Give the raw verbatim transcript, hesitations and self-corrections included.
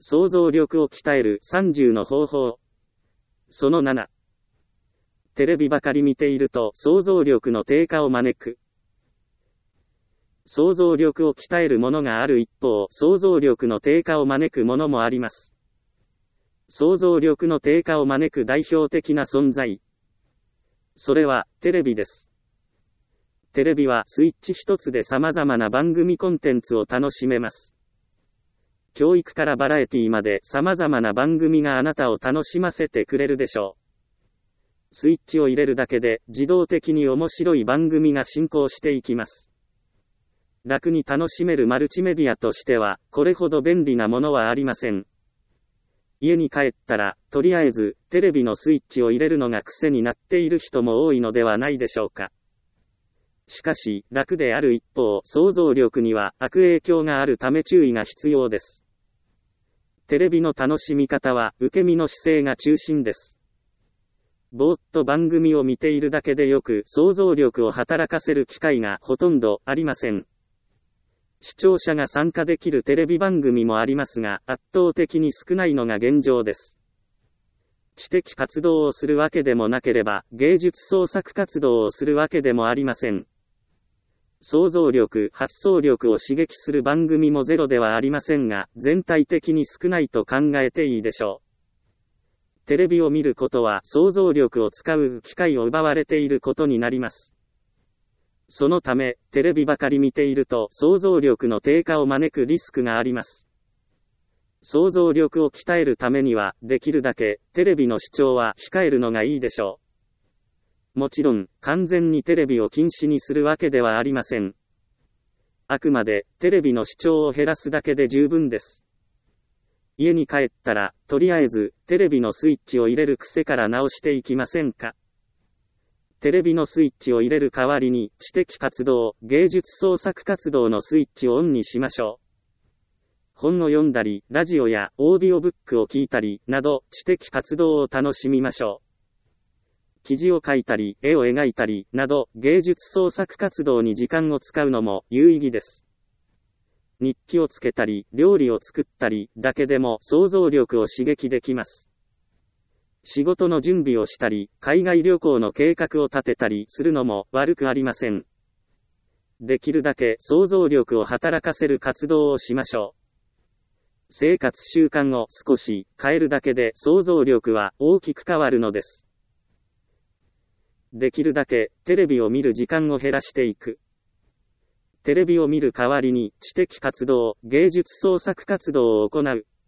想像力を鍛えるさんじゅうの方法。そのなな。テレビばかり見ていると想像力の低下を招く。想像力を鍛えるものがある一方、想像力の低下を招くものもあります。想像力の低下を招く代表的な存在。それは、テレビです。テレビはスイッチ一つで様々な番組コンテンツを楽しめます。教育からバラエティまで様々な番組があなたを楽しませてくれるでしょう。スイッチを入れるだけで自動的に面白い番組が進行していきます。楽に楽しめるマルチメディアとしては、これほど便利なものはありません。家に帰ったら、とりあえず、テレビのスイッチを入れるのが癖になっている人も多いのではないでしょうか。しかし、楽である一方、想像力には悪影響があるため注意が必要です。テレビの楽しみ方は、受け身の姿勢が中心です。ぼーっと番組を見ているだけでよく想像力を働かせる機会がほとんどありません。視聴者が参加できるテレビ番組もありますが、圧倒的に少ないのが現状です。知的活動をするわけでもなければ、芸術創作活動をするわけでもありません。想像力、発想力を刺激する番組もゼロではありませんが、全体的に少ないと考えていいでしょう。テレビを見ることは想像力を使う機会を奪われていることになります。そのため、テレビばかり見ていると想像力の低下を招くリスクがあります。想像力を鍛えるためには、できるだけ、テレビの視聴は控えるのがいいでしょう。もちろん、完全にテレビを禁止にするわけではありません。あくまで、テレビの視聴を減らすだけで十分です。家に帰ったら、とりあえず、テレビのスイッチを入れる癖から直していきませんか？テレビのスイッチを入れる代わりに、知的活動、芸術創作活動のスイッチをオンにしましょう。本を読んだり、ラジオやオーディオブックを聞いたり、など、知的活動を楽しみましょう。記事を書いたり、絵を描いたり、など、芸術創作活動に時間を使うのも有意義です。日記をつけたり、料理を作ったり、だけでも想像力を刺激できます。仕事の準備をしたり、海外旅行の計画を立てたりするのも悪くありません。できるだけ想像力を働かせる活動をしましょう。生活習慣を少し変えるだけで想像力は大きく変わるのです。できるだけテレビを見る時間を減らしていく。テレビを見る代わりに知的活動、芸術創作活動を行う。